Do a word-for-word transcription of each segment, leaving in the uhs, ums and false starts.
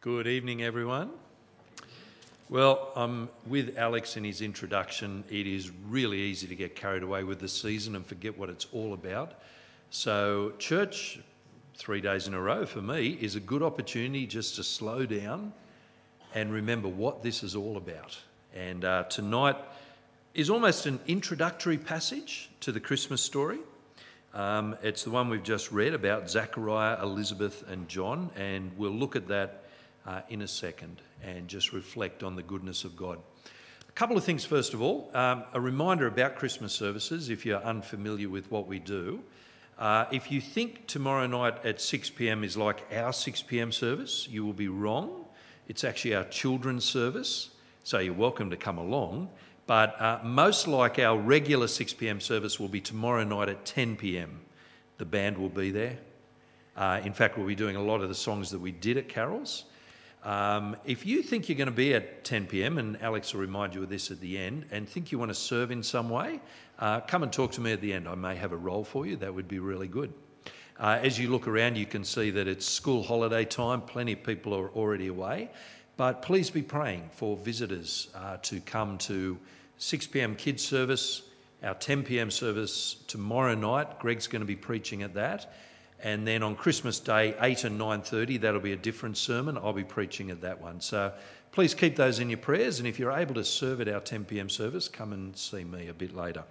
Good evening, everyone. Well, I'm with Alex in his introduction. It is really easy to get carried away with the season and forget what it's all about. So church, three days in a row for me, is a good opportunity just to slow down and remember what this is all about. And uh, tonight is almost an introductory passage to the Christmas story. Um, it's the one we've just read about Zachariah, Elizabeth and John, and we'll look at that Uh, in a second and just reflect on the goodness of God. A couple of things first of all. Um, a reminder about Christmas services if you're unfamiliar with what we do. Uh, if you think tomorrow night at six p.m. is like our six p.m. service, you will be wrong. It's actually our children's service, so you're welcome to come along. But uh, most like our regular six p.m. service will be tomorrow night at ten p.m. The band will be there. Uh, in fact, we'll be doing a lot of the songs that we did at Carol's. Um, if you think you're going to be at ten p.m, and Alex will remind you of this at the end, and think you want to serve in some way, uh, come and talk to me at the end. I may have a role for you. That would be really good. Uh, as you look around, you can see that it's school holiday time. Plenty of people are already away. But please be praying for visitors uh, to come to six p.m. kids service, our ten p.m. service tomorrow night. Greg's going to be preaching at that. And then on Christmas Day, eight and nine thirty, that'll be a different sermon. I'll be preaching at that one. So please keep those in your prayers. And if you're able to serve at our ten p.m. service, come and see me a bit later.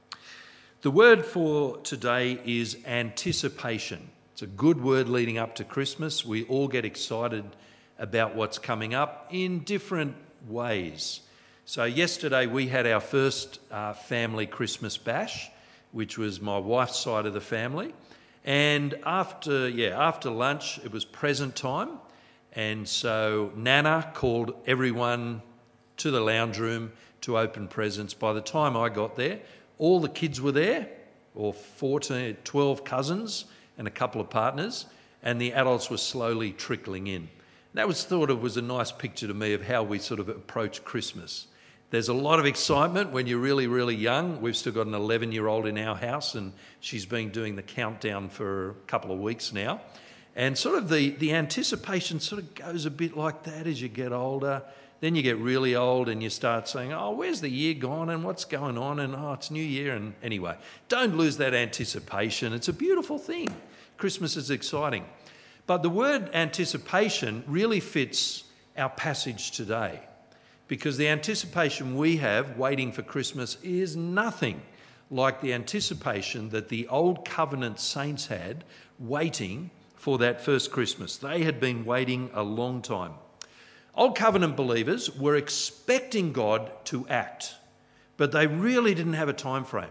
The word for today is anticipation. It's a good word leading up to Christmas. We all get excited about what's coming up in different ways. So yesterday we had our first uh, family Christmas bash, which was my wife's side of the family. And after, yeah, after lunch, it was present time. And so Nana called everyone to the lounge room to open presents. By the time I got there, all the kids were there, or fourteen, twelve cousins and a couple of partners, and the adults were slowly trickling in. That was thought of was a nice picture to me of how we sort of approach Christmas. There's a lot of excitement when you're really, really young. We've still got an eleven-year-old in our house, and she's been doing the countdown for a couple of weeks now. And sort of the, the anticipation sort of goes a bit like that as you get older. Then you get really old and you start saying, oh, where's the year gone and what's going on? And, oh, it's New Year. And anyway, don't lose that anticipation. It's a beautiful thing. Christmas is exciting. But the word anticipation really fits our passage today, because the anticipation we have waiting for Christmas is nothing like the anticipation that the old covenant saints had waiting for that first Christmas. They had been waiting a long time. Old covenant believers were expecting God to act, but they really didn't have a time frame.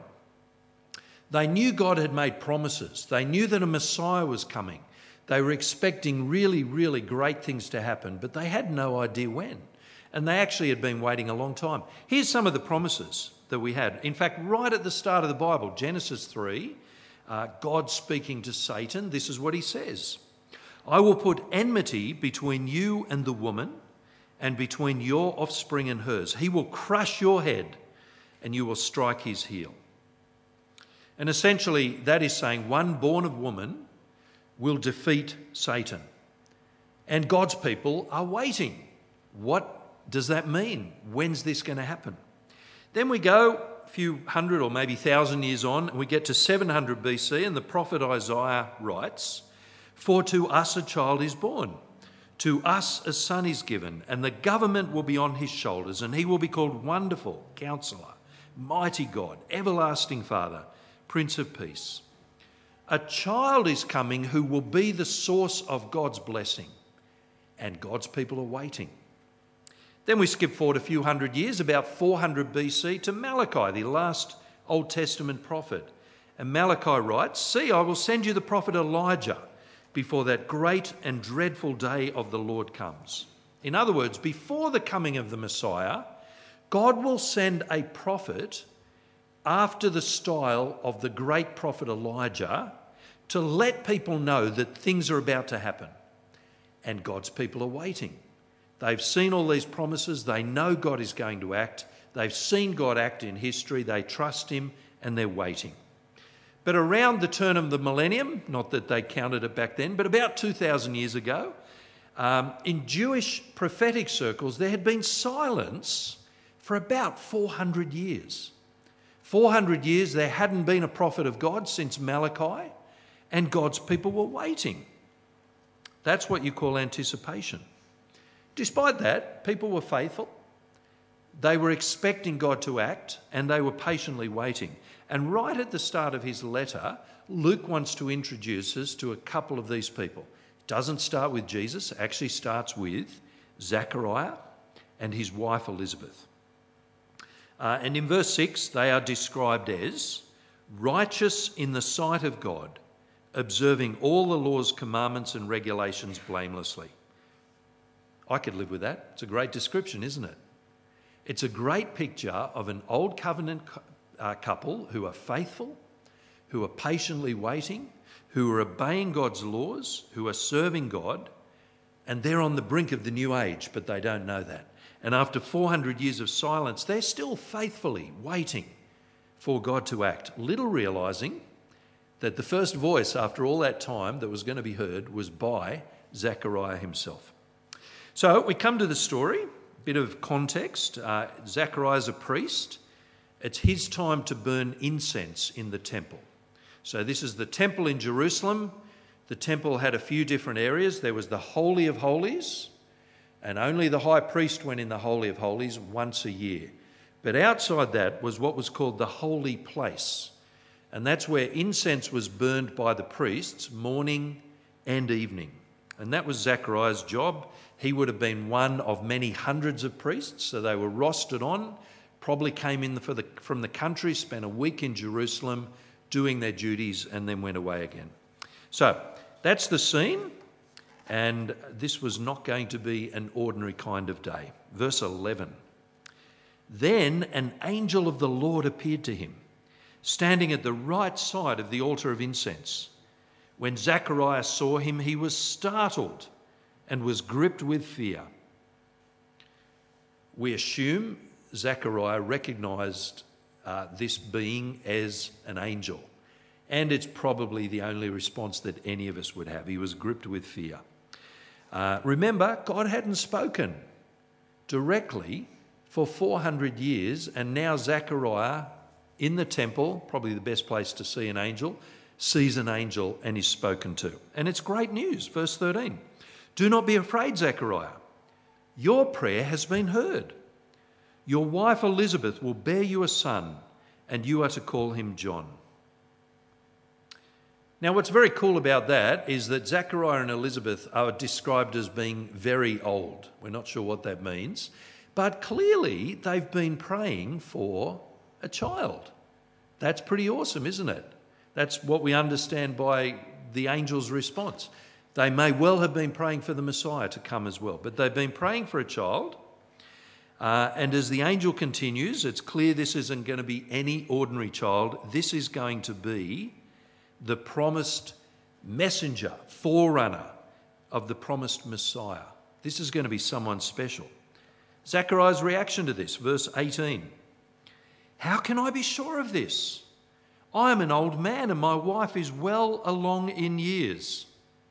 They knew God had made promises. They knew that a Messiah was coming. They were expecting really, really great things to happen, but they had no idea when. And they actually had been waiting a long time. Here's some of the promises that we had. In fact, right at the start of the Bible, Genesis three, uh, God speaking to Satan, this is what he says. I will put enmity between you and the woman, and between your offspring and hers. He will crush your head, and you will strike his heel. And essentially, that is saying one born of woman will defeat Satan. And God's people are waiting. What does that mean? When's this going to happen? Then we go a few hundred or maybe thousand years on, and we get to seven hundred B C, and the prophet Isaiah writes, for to us a child is born, to us a son is given, and the government will be on his shoulders, and he will be called Wonderful, Counselor, Mighty God, Everlasting Father, Prince of Peace. A child is coming who will be the source of God's blessing, and God's people are waiting. Then we skip forward a few hundred years, about four hundred B C, to Malachi, the last Old Testament prophet. And Malachi writes, see, I will send you the prophet Elijah before that great and dreadful day of the Lord comes. In other words, before the coming of the Messiah, God will send a prophet after the style of the great prophet Elijah to let people know that things are about to happen. And God's people are waiting. They've seen all these promises. They know God is going to act. They've seen God act in history. They trust him and they're waiting. But around the turn of the millennium, not that they counted it back then, but about two thousand years ago, Um, in Jewish prophetic circles, there had been silence for about four hundred years. four hundred years there hadn't been a prophet of God since Malachi, and God's people were waiting. That's what you call anticipation. Despite that, people were faithful. They were expecting God to act, and they were patiently waiting. And right at the start of his letter, Luke wants to introduce us to a couple of these people. It doesn't start with Jesus, it actually starts with Zechariah and his wife Elizabeth. Uh, and in verse six, they are described as righteous in the sight of God, observing all the law's commandments and regulations blamelessly. I could live with that. It's a great description, isn't it? It's a great picture of an old covenant uh, couple who are faithful, who are patiently waiting, who are obeying God's laws, who are serving God, and they're on the brink of the new age, but they don't know that. And after four hundred years of silence, they're still faithfully waiting for God to act, little realising that the first voice after all that time that was going to be heard was by Zechariah himself. So we come to the story, a bit of context. Uh, Zechariah's a priest. It's his time to burn incense in the temple. So this is the temple in Jerusalem. The temple had a few different areas. There was the Holy of Holies, and only the high priest went in the Holy of Holies once a year. But outside that was what was called the Holy Place. And that's where incense was burned by the priests morning and evening. And that was Zechariah's job. He would have been one of many hundreds of priests, so they were rostered on, probably came in for the, from the country, spent a week in Jerusalem doing their duties, and then went away again. So that's the scene, and this was not going to be an ordinary kind of day. Verse eleven. Then an angel of the Lord appeared to him, standing at the right side of the altar of incense. When Zechariah saw him, he was startled and was gripped with fear. We assume Zechariah recognised uh, this being as an angel, and it's probably the only response that any of us would have. He was gripped with fear. Uh, remember, God hadn't spoken directly for four hundred years, and now Zechariah in the temple, probably the best place to see an angel, sees an angel and is spoken to. And it's great news. Verse thirteen. Do not be afraid, Zechariah. Your prayer has been heard. Your wife Elizabeth will bear you a son, and you are to call him John. Now, what's very cool about that is that Zechariah and Elizabeth are described as being very old. We're not sure what that means, but clearly they've been praying for a child. That's pretty awesome, isn't it? That's what we understand by the angel's response. They may well have been praying for the Messiah to come as well, but they've been praying for a child. Uh, and as the angel continues, it's clear this isn't going to be any ordinary child. This is going to be the promised messenger, forerunner of the promised Messiah. This is going to be someone special. Zechariah's reaction to this, verse eighteen. How can I be sure of this? I am an old man and my wife is well along in years.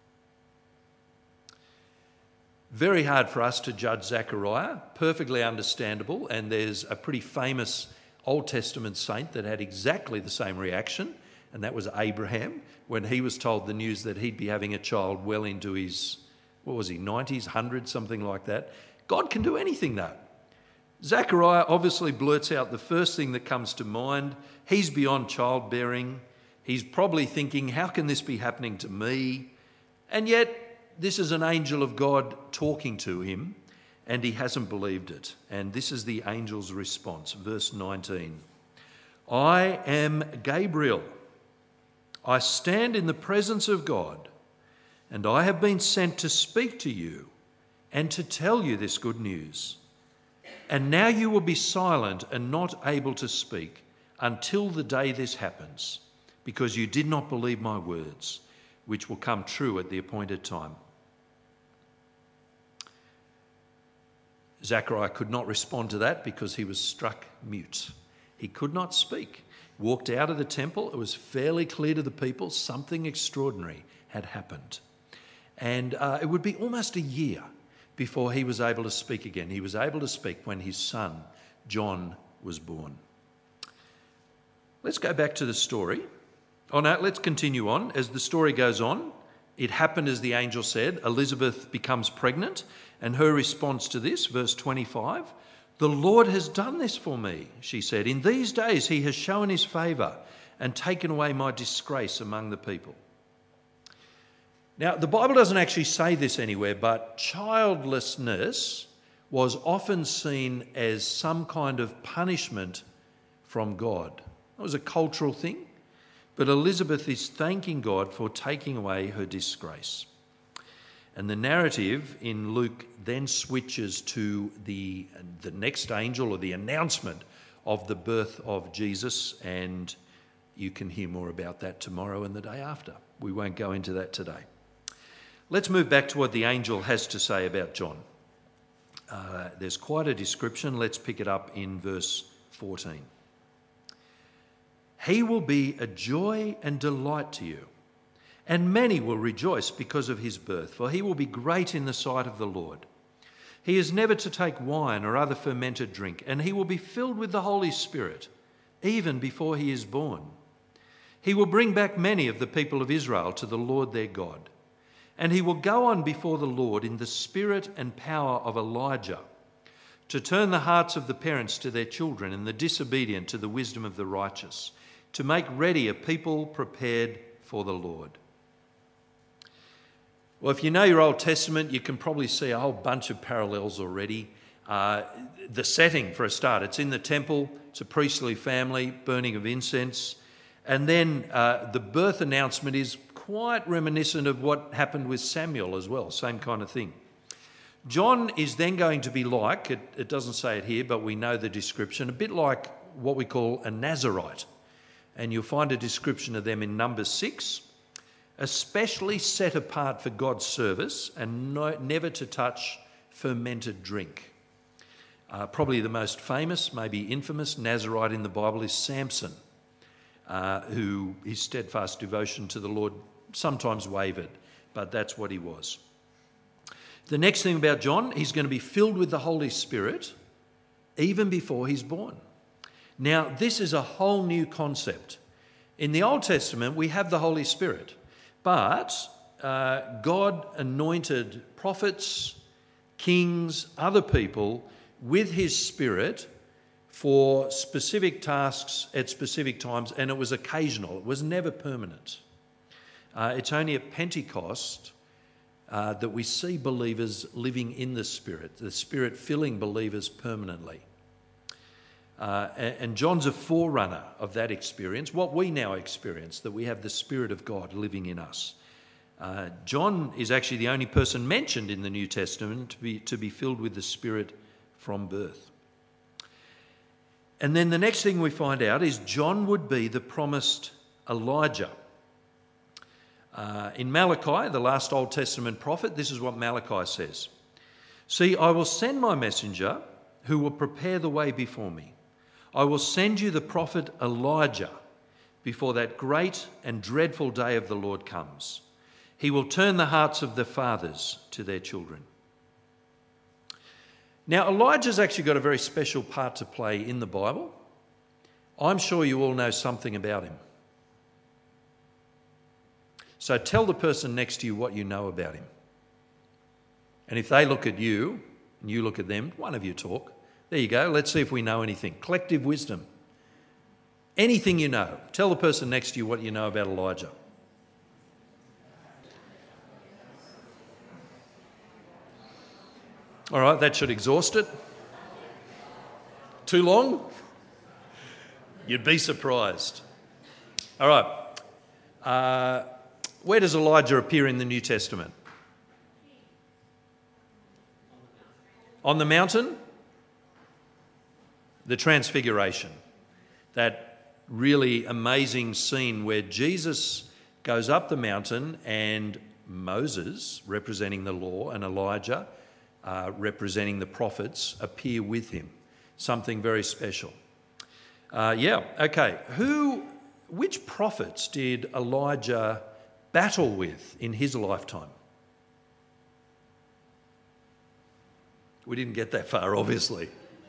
Very hard for us to judge Zechariah, perfectly understandable, and there's a pretty famous Old Testament saint that had exactly the same reaction, and that was Abraham, when he was told the news that he'd be having a child well into his, what was he, nineties, hundreds, something like that. God can do anything though. Zechariah obviously blurts out the first thing that comes to mind. He's beyond childbearing. He's probably thinking, how can this be happening to me? And yet, this is an angel of God talking to him, and he hasn't believed it. And this is the angel's response, verse nineteen. I am Gabriel. I stand in the presence of God, and I have been sent to speak to you and to tell you this good news. And now you will be silent and not able to speak until the day this happens, because you did not believe my words, which will come true at the appointed time. Zechariah could not respond to that because he was struck mute. He could not speak. Walked out of the temple. It was fairly clear to the people something extraordinary had happened. And uh, it would be almost a year before he was able to speak again. He was able to speak when his son, John, was born. Let's go back to the story. Oh no, let's continue on. As the story goes on, it happened as the angel said. Elizabeth becomes pregnant, and her response to this, verse twenty-five, "The Lord has done this for me," she said. "In these days he has shown his favour and taken away my disgrace among the people." Now, the Bible doesn't actually say this anywhere, but childlessness was often seen as some kind of punishment from God. It was a cultural thing, but Elizabeth is thanking God for taking away her disgrace. And the narrative in Luke then switches to the, the next angel, or the announcement of the birth of Jesus, and you can hear more about that tomorrow and the day after. We won't go into that today. Let's move back to what the angel has to say about John. Uh, there's quite a description. Let's pick it up in verse fourteen. "He will be a joy and delight to you, and many will rejoice because of his birth, for he will be great in the sight of the Lord. He is never to take wine or other fermented drink, and he will be filled with the Holy Spirit, even before he is born. He will bring back many of the people of Israel to the Lord their God. And he will go on before the Lord in the spirit and power of Elijah, to turn the hearts of the parents to their children and the disobedient to the wisdom of the righteous, to make ready a people prepared for the Lord." Well, if you know your Old Testament, you can probably see a whole bunch of parallels already. Uh, the setting, for a start, it's in the temple, it's a priestly family, burning of incense. And then uh, the birth announcement is quite reminiscent of what happened with Samuel as well, same kind of thing. John is then going to be like, it, it doesn't say it here, but we know the description, a bit like what we call a Nazirite. And you'll find a description of them in Numbers six, especially set apart for God's service and no, never to touch fermented drink. Uh, probably the most famous, maybe infamous Nazirite in the Bible is Samson, uh, who his steadfast devotion to the Lord sometimes wavered, but that's what he was. The next thing about John, he's going to be filled with the Holy Spirit even before he's born. Now, this is a whole new concept. In the Old Testament, we have the Holy Spirit, but uh, God anointed prophets, kings, other people with his Spirit for specific tasks at specific times, and it was occasional. It was never permanent. Uh, it's only at Pentecost uh, that we see believers living in the Spirit, the Spirit filling believers permanently. Uh, and, and John's a forerunner of that experience, what we now experience, that we have the Spirit of God living in us. Uh, John is actually the only person mentioned in the New Testament to be, to be filled with the Spirit from birth. And then the next thing we find out is John would be the promised Elijah. Uh, in Malachi, the last Old Testament prophet, this is what Malachi says. "See, I will send my messenger who will prepare the way before me. I will send you the prophet Elijah before that great and dreadful day of the Lord comes. He will turn the hearts of the fathers to their children." Now, Elijah's actually got a very special part to play in the Bible. I'm sure you all know something about him. So tell the person next to you what you know about him. And if they look at you and you look at them, one of you talk. There you go. Let's see if we know anything. Collective wisdom. Anything you know. Tell the person next to you what you know about Elijah. All right, that should exhaust it. Too long? You'd be surprised. All right. Uh, where does Elijah appear in the New Testament? On the mountain? The Transfiguration. That really amazing scene where Jesus goes up the mountain and Moses, representing the law, and Elijah, uh, representing the prophets, appear with him. Something very special. Uh, yeah, okay. Who, which prophets did Elijah battle with in his lifetime? We didn't get that far, obviously.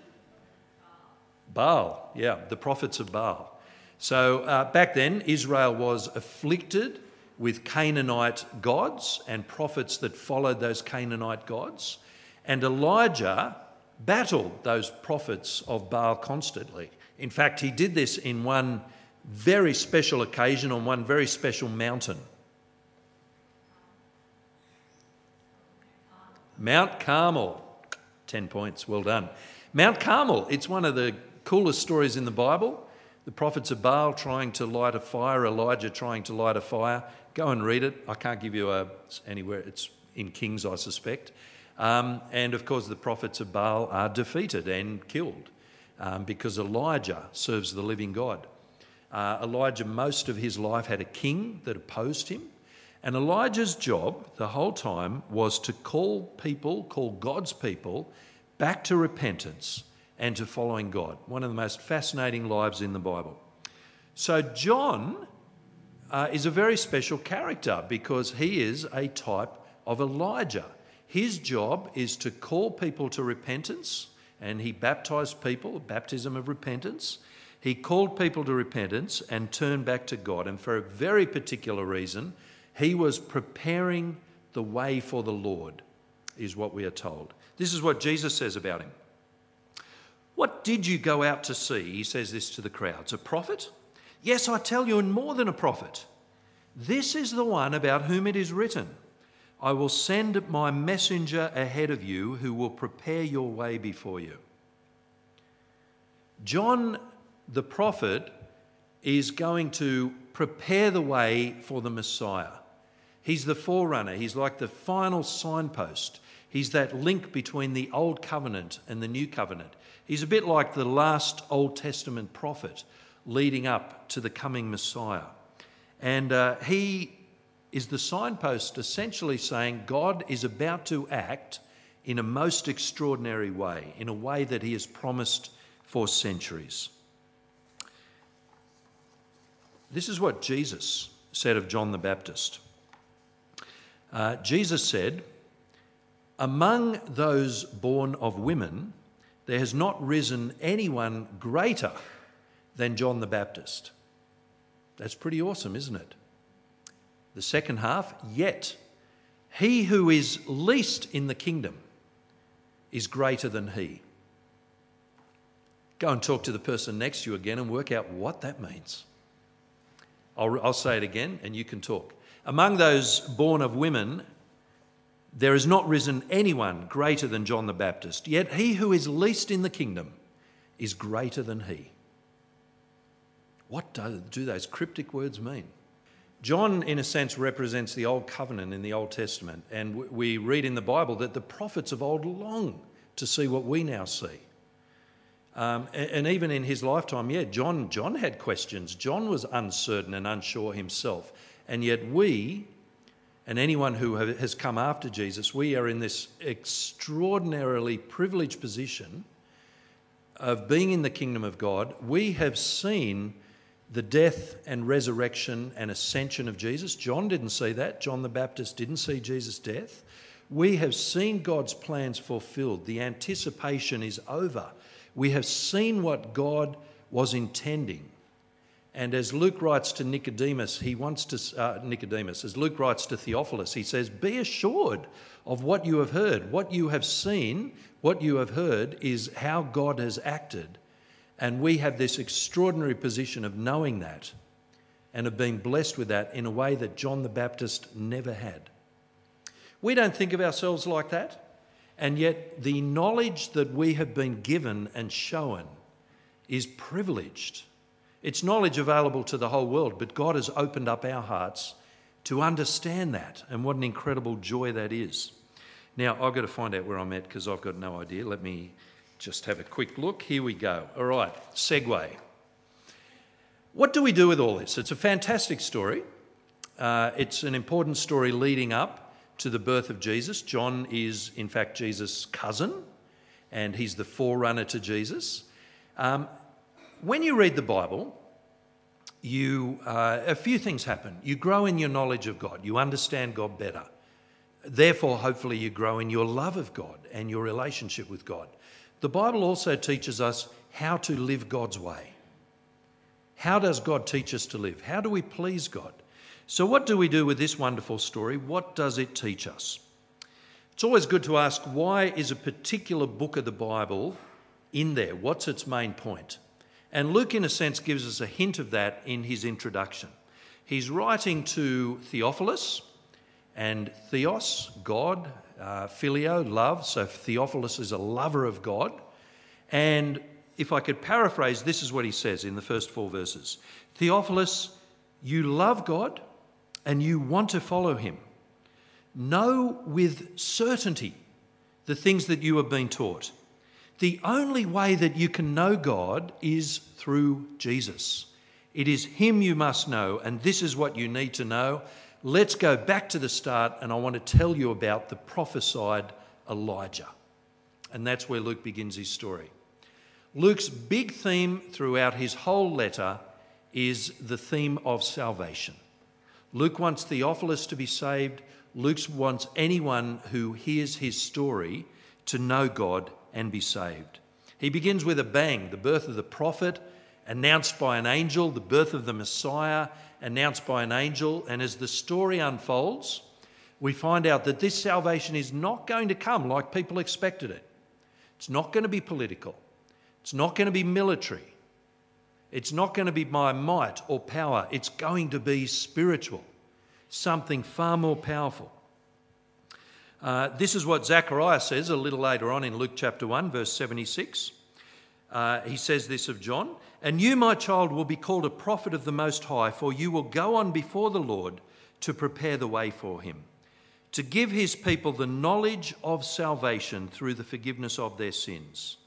Baal, yeah, the prophets of Baal. So uh, back then, Israel was afflicted with Canaanite gods and prophets that followed those Canaanite gods. And Elijah battled those prophets of Baal constantly. In fact, he did this in one very special occasion on one very special mountain. Mount Carmel. Ten points, well done. Mount Carmel, it's one of the coolest stories in the Bible. The prophets of Baal trying to light a fire, Elijah trying to light a fire. Go and read it. I can't give you a, anywhere. It's in Kings, I suspect. Um, and of course, the prophets of Baal are defeated and killed um, because Elijah serves the living God. Uh, Elijah, most of his life, had a king that opposed him. And Elijah's job the whole time was to call people, call God's people, back to repentance and to following God. One of the most fascinating lives in the Bible. So John uh, is a very special character because he is a type of Elijah. His job is to call people to repentance, and he baptised people, baptism of repentance. He called people to repentance and turned back to God. And for a very particular reason, he was preparing the way for the Lord, is what we are told. This is what Jesus says about him. What did you go out to see? He says this to the crowds. A prophet? Yes, I tell you, and more than a prophet. This is the one about whom it is written, I will send my messenger ahead of you who will prepare your way before you. John the prophet is going to prepare the way for the Messiah. He's the forerunner. He's like the final signpost. He's that link between the Old Covenant and the New Covenant. He's a bit like the last Old Testament prophet leading up to the coming Messiah. And uh, he is the signpost essentially saying God is about to act in a most extraordinary way, in a way that he has promised for centuries. This is what Jesus said of John the Baptist. Uh, Jesus said, among those born of women, there has not risen anyone greater than John the Baptist. That's pretty awesome, isn't it? The second half, yet he who is least in the kingdom is greater than he. Go and talk to the person next to you again and work out what that means. I'll, I'll say it again and you can talk. Among those born of women, there has not risen anyone greater than John the Baptist, yet he who is least in the kingdom is greater than he. What do, do those cryptic words mean? John, in a sense, represents the Old Covenant in the Old Testament, and we read in the Bible that the prophets of old long to see what we now see. Um, and, and even in his lifetime, yeah, John, John had questions. John was uncertain and unsure himself, and yet we, and anyone who have, has come after Jesus, we are in this extraordinarily privileged position of being in the kingdom of God. We have seen the death and resurrection and ascension of Jesus. John didn't see that. John the Baptist didn't see Jesus' death. We have seen God's plans fulfilled. The anticipation is over. We have seen what God was intending. And as Luke writes to Nicodemus, he wants to, uh, Nicodemus, as Luke writes to Theophilus, he says, be assured of what you have heard. What you have seen, what you have heard is how God has acted. And we have this extraordinary position of knowing that and of being blessed with that in a way that John the Baptist never had. We don't think of ourselves like that, and yet the knowledge that we have been given and shown is privileged. It's knowledge available to the whole world, but God has opened up our hearts to understand that, and what an incredible joy that is. Now, I've got to find out where I'm at because I've got no idea. Let me just have a quick look. Here we go. All right, segue. What do we do with all this? It's a fantastic story. Uh, it's an important story leading up to the birth of Jesus. John is, in fact, Jesus' cousin, and he's the forerunner to Jesus. Um, when you read the Bible, you uh, a few things happen. You grow in your knowledge of God. You understand God better. Therefore, hopefully you grow in your love of God and your relationship with God. The Bible also teaches us how to live God's way. How does God teach us to live? How do we please God? So what do we do with this wonderful story? What does it teach us? It's always good to ask, why is a particular book of the Bible in there? What's its main point? And Luke, in a sense, gives us a hint of that in his introduction. He's writing to Theophilus, and Theos, God, uh, Phileo, love. So Theophilus is a lover of God. And if I could paraphrase, this is what he says in the first four verses. Theophilus, you love God and you want to follow him. Know with certainty the things that you have been taught. The only way that you can know God is through Jesus. It is him you must know, and this is what you need to know. Let's go back to the start, and I want to tell you about the prophesied Elijah. And that's where Luke begins his story. Luke's big theme throughout his whole letter is the theme of salvation. Luke wants Theophilus to be saved. Luke wants anyone who hears his story to know God and be saved. He begins with a bang, the birth of the prophet, announced by an angel, the birth of the Messiah, announced by an angel. And as the story unfolds, we find out that this salvation is not going to come like people expected it. It's not going to be political. It's not going to be military. It's not going to be by might or power. It's going to be spiritual, something far more powerful. Uh, this is what Zechariah says a little later on in Luke chapter one, verse seventy-six. Uh, he says this of John, "And you, my child, will be called a prophet of the Most High, for you will go on before the Lord to prepare the way for him, to give his people the knowledge of salvation through the forgiveness of their sins."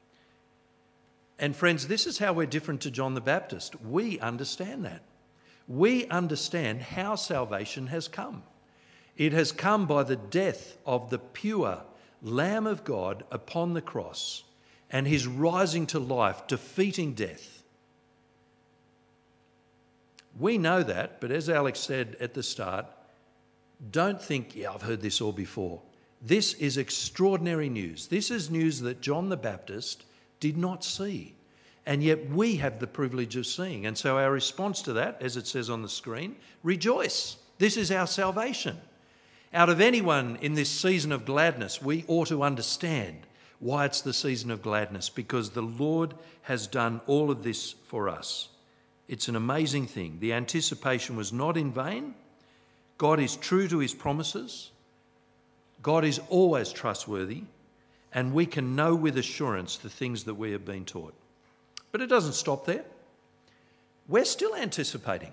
And friends, this is how we're different to John the Baptist. We understand that. We understand how salvation has come. It has come by the death of the pure Lamb of God upon the cross and his rising to life, defeating death. We know that, but as Alex said at the start, don't think, yeah, I've heard this all before. This is extraordinary news. This is news that John the Baptist did not see, and yet we have the privilege of seeing. And so our response to that, as it says on the screen, rejoice. This is our salvation. Out of anyone in this season of gladness, we ought to understand why it's the season of gladness, because the Lord has done all of this for us. It's an amazing thing. The anticipation was not in vain. God is true to his promises. God is always trustworthy, and we can know with assurance the things that we have been taught. But it doesn't stop there. We're still anticipating.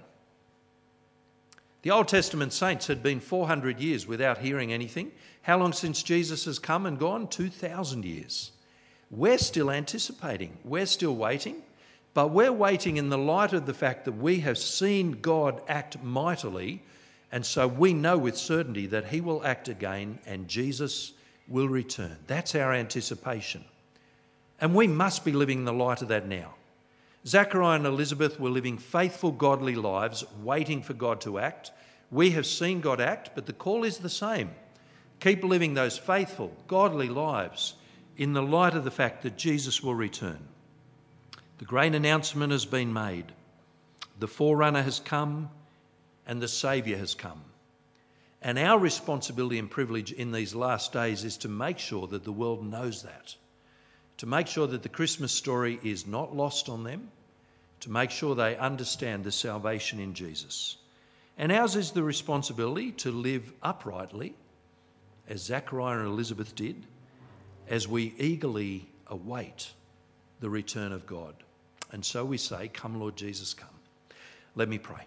The Old Testament saints had been four hundred years without hearing anything. How long since Jesus has come and gone? two thousand years. We're still anticipating. We're still waiting. But we're waiting in the light of the fact that we have seen God act mightily, and so we know with certainty that he will act again and Jesus will return. That's our anticipation. And we must be living in the light of that now. Zachariah and Elizabeth were living faithful, godly lives, waiting for God to act. We have seen God act, but the call is the same. Keep living those faithful, godly lives in the light of the fact that Jesus will return. The great announcement has been made. The forerunner has come and the Saviour has come. And our responsibility and privilege in these last days is to make sure that the world knows that. To make sure that the Christmas story is not lost on them. To make sure they understand the salvation in Jesus. And ours is the responsibility to live uprightly, as Zachariah and Elizabeth did, as we eagerly await the return of God. And so we say, "Come, Lord Jesus, come." Let me pray.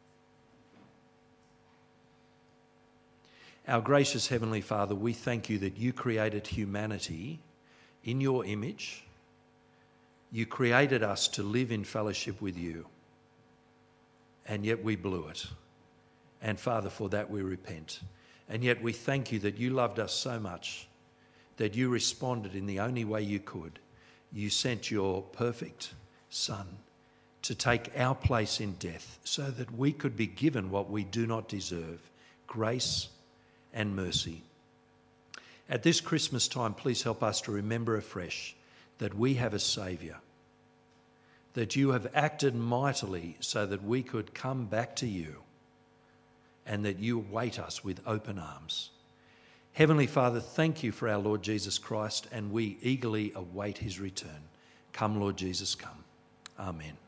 Our gracious Heavenly Father, we thank you that you created humanity in your image. You created us to live in fellowship with you, and yet we blew it. And Father, for that we repent. And yet we thank you that you loved us so much that you responded in the only way you could. You sent your perfect Son to take our place in death so that we could be given what we do not deserve, grace and mercy. At this Christmas time, please help us to remember afresh that we have a Saviour, that you have acted mightily so that we could come back to you, and that you await us with open arms. Heavenly Father, thank you for our Lord Jesus Christ, and we eagerly await his return. Come, Lord Jesus, come. Amen.